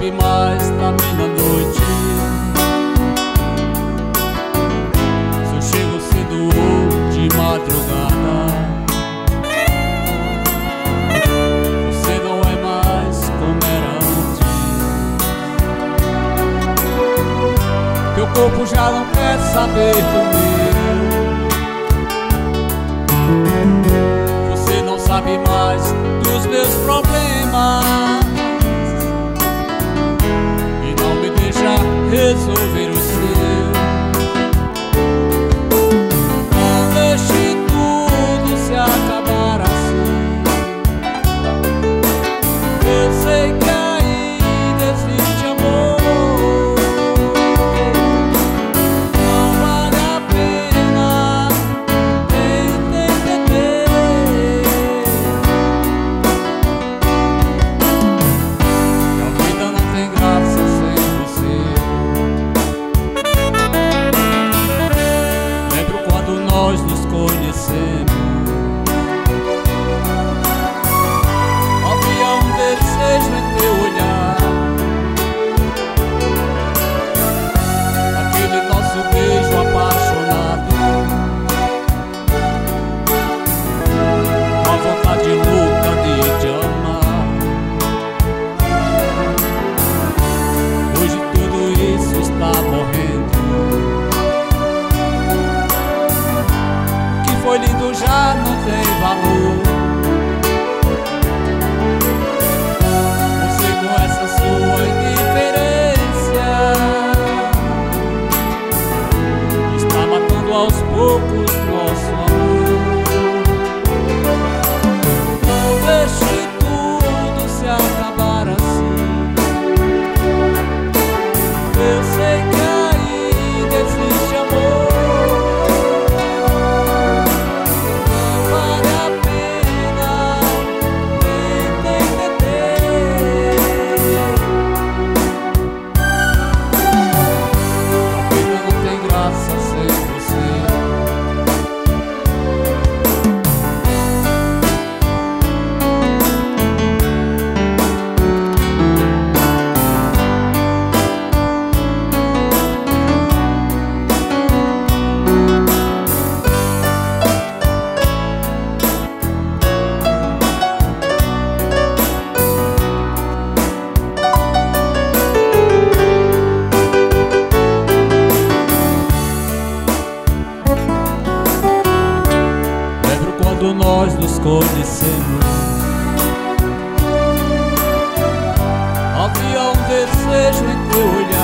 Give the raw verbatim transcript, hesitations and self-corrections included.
sabe mais da meia-noite se eu chego cedo ou de madrugada. Você não é mais como era antes. Teu corpo já não quer saber do meu. Você não sabe mais dos meus problemas e não me deixa resolver o seu. Não deixe tudo se acabar assim. Eu sei que ainda existe amor. Não vale a pena entender. A vida não tem graça sem você. Lembro quando nós nos conhecemos. Havia um desejo em teu olhar. Aquele nosso beijo apaixonado, uma vontade louca de te amar. Hoje tudo isso está morrendo. O que foi lindo já não tem valor. Você com essa sua indiferença está matando aos poucos nosso amor. Não deixe tudo se acabar assim. Eu sei que ainda existe amor. Não vale a pena entender. A vida não tem graça sem você. Lembro quando nós nos conhecemos. Havia um desejo em teu olhar.